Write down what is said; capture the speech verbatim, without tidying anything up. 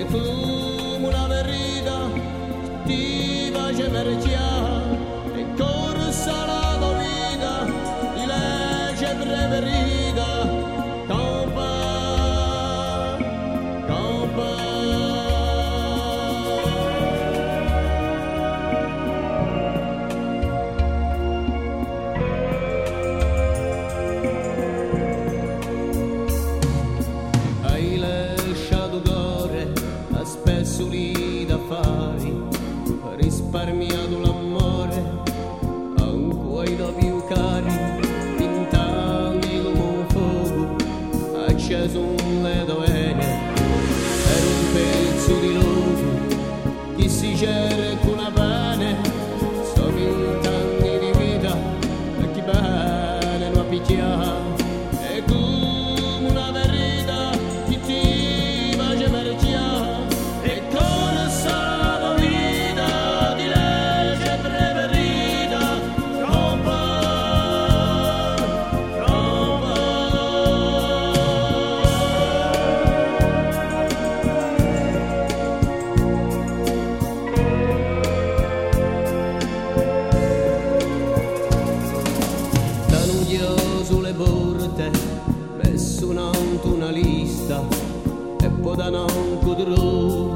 fumo una verita, ti face merciare, e corsa la tua vita, di legge preferita, compa, compa. Hai lasciato cuore a spesso lì da fare, risparmiato l'amore a un cuoio più cari, pintando come un fuoco, acceso un leto vene, era un pezzo di loco, chi si cerca una pane, sto vent'anni di vita, e chi bene lo appicchia, e come una verità, chi ti face merciare, e corsa la tua vita, di legge preferita, compa, compa. Tanuglio sulle porte, messo in alto una lista, e poi da non cudrò